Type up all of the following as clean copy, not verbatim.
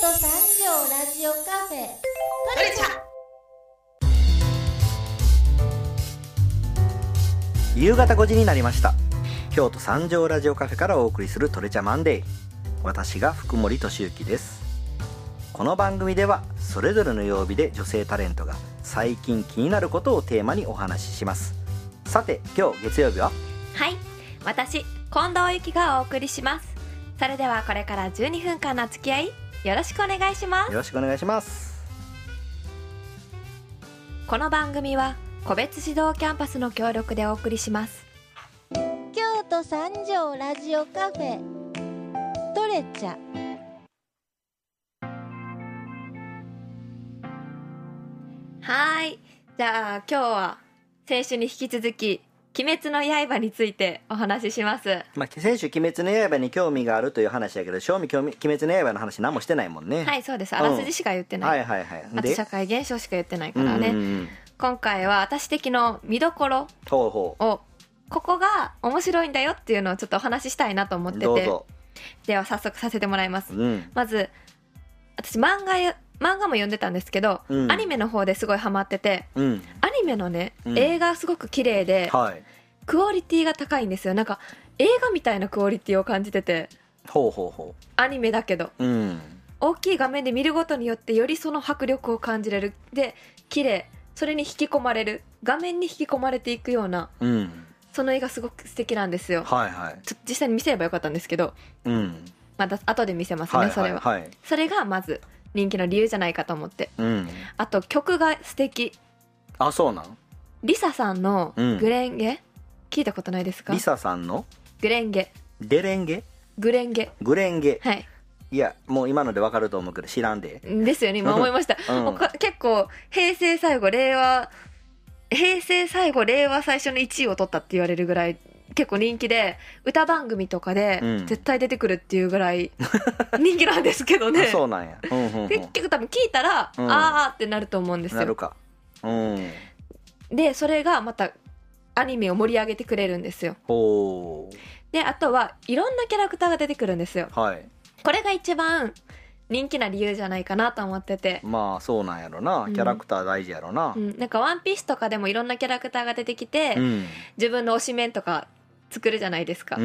都三条ラジオカフェトレチャ。 夕方5時になりました。京都三条ラジオカフェからお送りするトレチャマンデー。私が福森俊之です。この番組ではそれぞれの曜日で女性タレントが最近気になることをテーマにお話しします。さて今日月曜日は、 はい、私近藤由紀がお送りします。それではこれから12分間の付き合いよろしくお願いします。 よろしくお願いします。 この番組は個別指導キャンパスの協力でお送りします。 京都三条ラジオカフェトレチャ。 はい、じゃあ今日は先週に引き続き鬼滅の刃についてお話しします。 先週鬼滅の刃に興味があるという話やけど、正味鬼滅の刃の話何もしてないもんね。 はい、そうです。あらすじしか言ってない、 はいはいはい。 あと社会現象しか言ってないからね、 うんうんうん、 今回は私的の見どころほうほう、 をここが面白いんだよっていうのをちょっとお話ししたいなと思ってて、 どうぞ。 では早速させてもらいます、 うん、 まず私漫画も読んでたんですけど、 うん、 アニメの方ですごいハマってて、 うん、 アニメのね、 うん、 映画すごく綺麗で、 はい、 クオリティが高いんですよ。なんか映画みたいなクオリティを感じてて、 ほうほうほアニメだけど、 う、うん、 大きい画面で見ることによってよりその迫力を感じれる。で綺麗、それに引き込まれる、画面に引き込まれていくような、 うん、 その映画すごく素敵なんですよ。 はいはい、 実際に見せればよかったんですけど、 うん、 また後で見せますね、 はいはいそれは、 はい、 それがまず人気の理由じゃないかと思って、 うん、 あと曲が素敵。 あ、そうなん。 リサさんのうんグレンゲ、聞いたことないですか？ リサさんのグレンゲ、 デレンゲ、 グレンゲ、 グレンゲ、 はい、 いやもう今のでわかると思うけど知らんで。 ですよね、今思いました、 うん、 もう結構平成最後令和最初の1位を取ったって言われるぐらい結構人気で、歌番組とかで絶対出てくるっていうぐらい人気なんですけどね、 あ、そうなんや、うんうんうん、 結局多分聞いたら、 うん、 あーってなると思うんですよ。 なるか、うん、 でそれがまたアニメを盛り上げてくれるんですよ。 ほう、 であとはいろんなキャラクターが出てくるんですよ。 はい、 これが一番人気な理由じゃないかなと思ってて、 まあそうなんやろな、キャラクター大事やろな、 なんかワンピースとかでもいろんなキャラクターが出てきて、 うん、 自分の推しメンとか作るじゃないですか、 うん、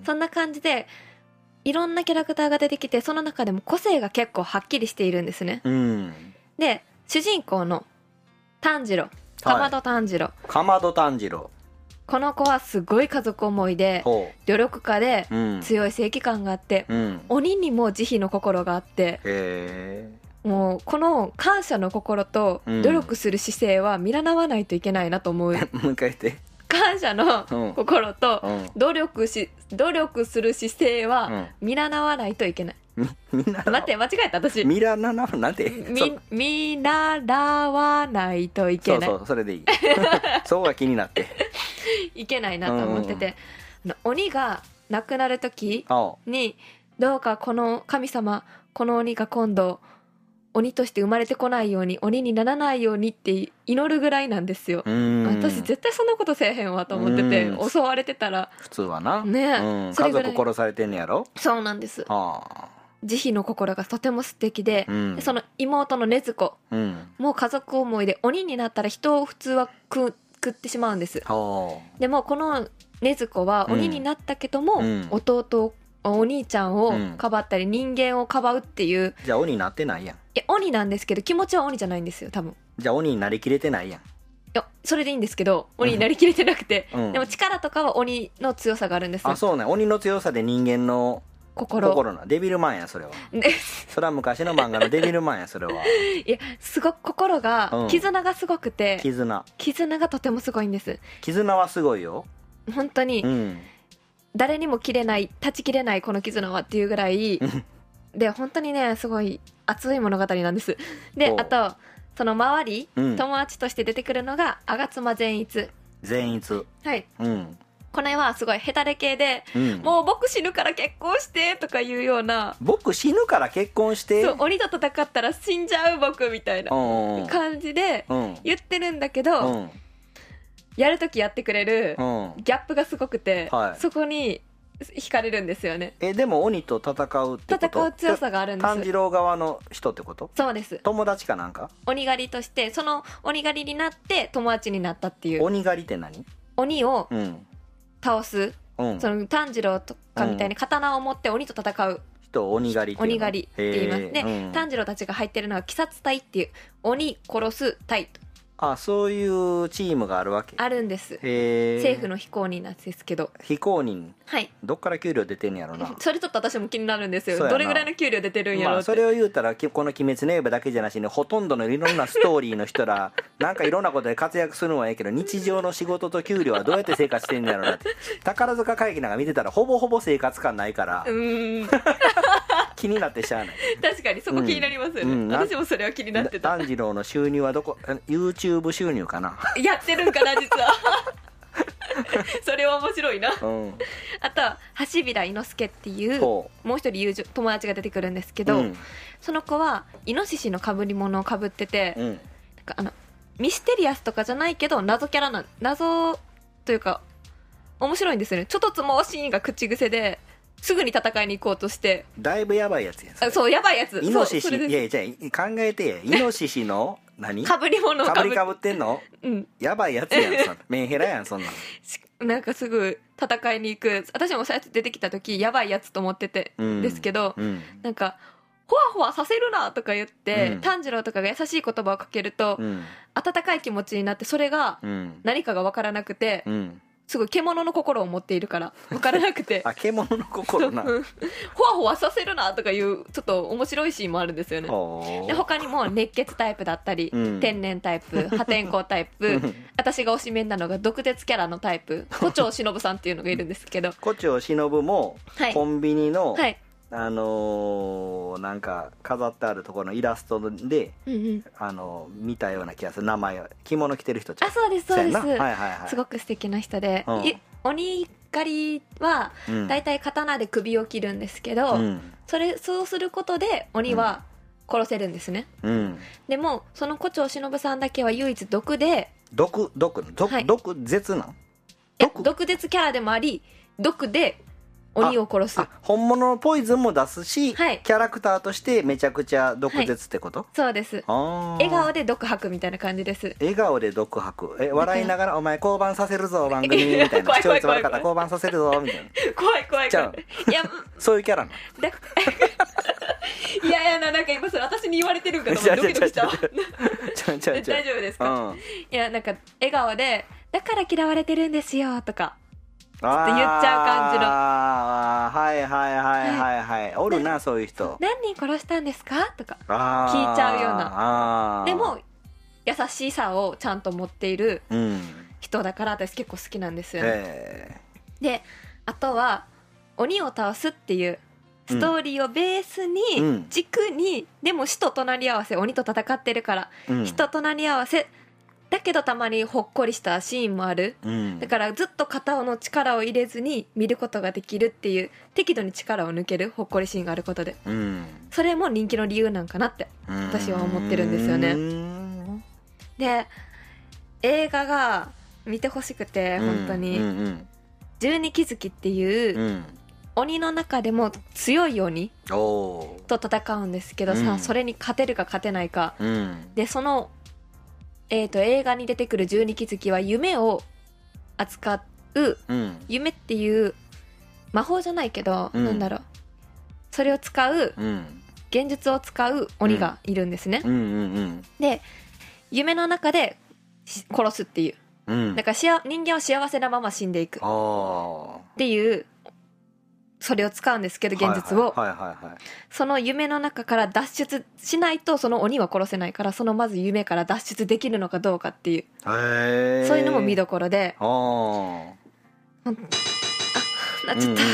そんな感じでいろんなキャラクターが出てきて、その中でも個性が結構はっきりしているんですね、 うん、 で主人公の炭治郎、かまど炭治郎、 かまど炭治郎、 この子はすごい家族思いで努力家で強い正義感があって、 うん、 鬼にも慈悲の心があって、 へもうこの感謝の心と努力する姿勢は見習わないといけないなと思う、 もう一回言って。 感謝の心とうん努力する姿勢は見習わないといけない、 みんな待って、間違えた私、 ミラナナなんて見習わないといけない、 そうそれでいいそうが気になっていけないなと思ってて、鬼が亡くなる時あにどうかこの神様、この鬼が今度鬼として生まれてこないように、鬼にならないようにって祈るぐらいなんですよ。私絶対そんなことせえへんわと思ってて、襲われてたら普通はな、 ね、 家族殺されてんねやろ。 そうなんです、 はあ、 慈悲の心がとても素敵で、でその妹の禰豆子、もう家族思いで鬼になったら人を普通は食ってしまうんです。でもこの禰豆子は鬼になったけども、弟を、お兄ちゃんをかばったり、人間をかばうっていう。 じゃあ鬼になってないやん。 鬼なんですけど気持ちは鬼じゃないんですよ多分。 じゃあ鬼になりきれてないやん。 いやそれでいいんですけど、鬼になりきれてなくて、 でも力とかは鬼の強さがあるんですよ。 あ、そうね、鬼の強さで人間の心なデビルマンやそれはそれは昔の漫画のデビルマンやそれは。 いやすごく心が、絆がすごくて、絆がとてもすごいんです。 絆はすごいよ本当に、誰にも断ち切れないこの絆はっていうぐらいで、本当にねすごい熱い物語なんです。であとその周り、友達として出てくるのが吾妻善逸、はい、この絵はすごいヘタレ系で、もう僕死ぬから結婚してとかいうような、 僕死ぬから結婚して、 そう鬼と戦ったら死んじゃう僕みたいな感じで言ってるんだけど、やるときやってくれるギャップがすごくて、そこに惹かれるんですよね。 でも鬼と戦うってこと？ 戦う強さがあるんです。 炭治郎側の人ってこと？ そうです。 友達かなんか？ 鬼狩りとして、その鬼狩りになって友達になったっていう。 鬼狩りって何？ 鬼を倒す、 うん、 その炭治郎とかみたいに刀を持って鬼と戦う人を鬼狩りって鬼狩りって言います。で、 うん、 炭治郎たちが入ってるのは鬼殺隊っていう鬼殺す隊と。 あ、そういうチームがあるわけ？ あるんです。政府の非公認なんですけど。 非公認？ はい。 どっから給料出てんやろな。 それちょっと私も気になるんですよ。どれぐらいの給料出てるんやろって。 それを言うたらこの「鬼滅の刃」だけじゃなしにほとんどのいろんなストーリーの人らなんかいろんなことで活躍するのはいいけど、日常の仕事と給料はどうやって生活してんやろなって。宝塚会議なんか見てたらほぼほぼ生活感ないから気になってしゃあない。 確かにそこ気になりますよね、私もそれは気になってた。 炭治郎の収入はどこ？ YouTube 収入かな。 やってるんかな実はそれは面白いな、あとは橋平伊之助っていうもう一人友達が出てくるんですけど、その子はイノシシの被り物をかぶってて、なんかミステリアスとかじゃないけど謎キャラ謎というか面白いんですよね。ちょっとつもシーンが口癖ですぐに戦いに行こうとして、 だいぶやばいやつやん。 そうやばいやつ。 イノシシ、いやじゃあ考えてや、イノシシの何かぶり物をかぶってんの、やばいやつやんそんな。メンヘラやんそんなの。 なんかすぐ戦いに行く。私もそうやって出てきた時やばいやつと思ってて、ですけど、なんかほわほわさせるなとか言って、炭治郎とかが優しい言葉をかけると、温かい気持ちになって、それが何かが分からなくて、すごい獣の心を持っているから分からなくてあ、獣の心なほわほわさせるなとかいうちょっと面白いシーンもあるんですよね。で他にも熱血タイプだったり、天然タイプ、破天荒タイプ私が推しメンなのが毒舌キャラのタイプ、胡蝶忍さんっていうのがいるんですけど、 胡蝶忍もコンビニの、 はい、 なんか飾ってあるところのイラストで、見たような気がする。名前着物着てる人ちゃう？ あ、そうですそうです、 はいはいはい、 すごく素敵な人で、鬼狩りはだいたい刀で首を切るんですけど、そうすることで鬼は殺せるんですね、でもその胡蝶忍さんだけは唯一毒で毒舌なん？ 毒舌キャラでもあり毒で鬼を殺す。 本物のポイズンも出すし、 はい、 キャラクターとしてめちゃくちゃ毒舌ってこと？ そうです。笑顔で毒吐くみたいな感じです。笑顔で毒吐く。笑いながらお前降板させるぞ番組みたいな。視聴率悪かったら降板させるぞみたいな。 怖い怖い怖い。 いやそういうキャラなの。 いやいや、なんか今それ私に言われてるんかと思ってドキドキしたわ。大丈夫ですか？いや、なんか笑顔でだから嫌われてるんですよとかちょっと言っちゃう感じの。 はいはいはいはいはい、おるなそういう人。 何人殺したんですかとか聞いちゃうような。でも優しさをちゃんと持っている人だから私結構好きなんですよね。であとは鬼を倒すっていうストーリーをベースに軸に、でも死と隣り合わせ、鬼と戦ってるから死と隣り合わせだけどたまにほっこりしたシーンもある、だからずっと片の力を入れずに見ることができるっていう、適度に力を抜けるほっこりシーンがあることで、それも人気の理由なんかなって私は思ってるんですよね。で映画が見てほしくて本当に、十二鬼月っていう、鬼の中でも強い鬼と戦うんですけどさ、それに勝てるか勝てないか、でその映画に出てくる十二鬼月は夢を扱う、夢っていう魔法じゃないけど、なんだろう、それを使う、現実を使う鬼がいるんですね、で夢の中で殺すっていう、だから人間は幸せなまま死んでいくっていうそれを使うんですけど、現実を、その夢の中から脱出しないとその鬼は殺せないから、そのまず夢から脱出できるのかどうかっていう、そういうのも見どころで、なっちゃった、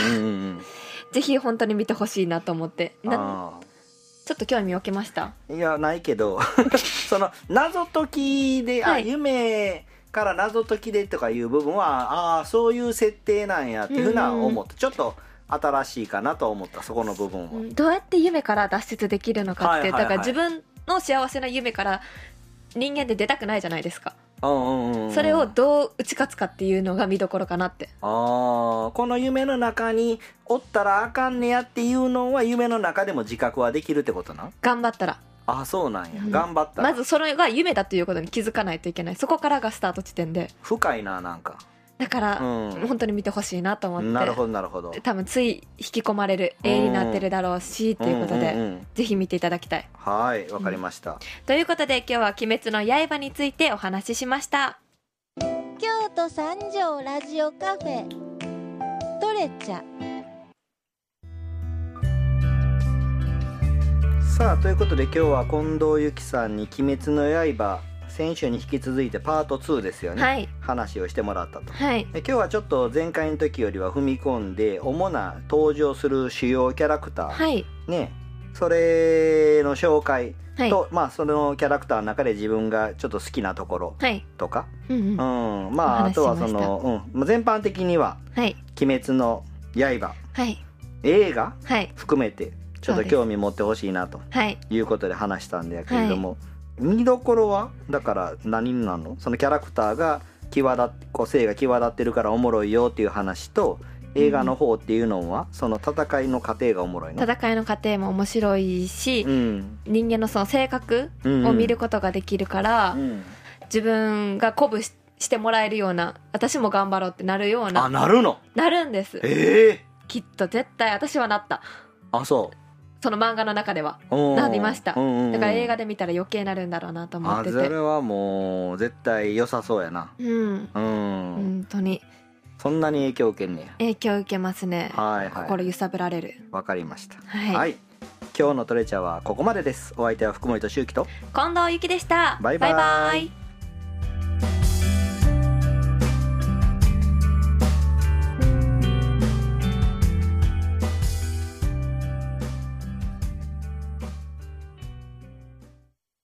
ぜひ本当に見てほしいなと思って。ちょっと興味を受けました？ いやないけどその謎解きで、夢から謎解きでとかいう部分はそういう設定なんやっていうふうな思って、ちょっと新しいかなと思った、そこの部分は。 どうやって夢から脱出できるのかって、だから自分の幸せな夢から人間って出たくないじゃないですか。 それをどう打ち勝つかっていうのが見どころかなって。 この夢の中におったらあかんねやっていうのは夢の中でも自覚はできるってことな。 頑張ったら。 そうなんや、頑張ったら。 まずそれが夢だということに気づかないといけない。そこからがスタート地点で。 深いな、なんか。 だから、本当に見てほしいなと思って。 なるほどなるほど。 多分つい引き込まれる絵になってるだろうし、ということで、ぜひ見ていただきたい。 はい、わかりました、 ということで今日は鬼滅の刃についてお話ししました。 京都三条ラジオカフェトレチャ。 さあ、ということで今日は近藤由紀さんに鬼滅の刃、先週に引き続いてパート2ですよね、 はい、 話をしてもらったと、 はい、 で今日はちょっと前回の時よりは踏み込んで主な登場する主要キャラクター、 はい、 ね、それの紹介と、 はい、 そのキャラクターの中で自分がちょっと好きなところとか、 はい、 あとはその、全般的には「鬼滅の刃」 はい、 映画、 はい、 含めてちょっと興味持ってほしいなということで話したんだけれども、見どころはだから何になるの？そのキャラクターが個性が際立ってるからおもろいよっていう話と、映画の方っていうのはその戦いの過程がおもろいの？ 戦いの過程も面白いし、人間のその性格を見ることができるから、自分が鼓舞してもらえるような、私も頑張ろうってなるような。 なるの？ なるんです。きっと絶対私はなった。 そう。 その漫画の中ではなりました。だから映画で見たら余計なるんだろうなと思ってて。 それはもう絶対良さそうやな。 本当にそんなに影響受けんねや。 影響受けますね。心揺さぶられる。 わかりました。はい、今日のトレチャーはここまでです。お相手は福森俊之と近藤由紀でした。 バイバイ。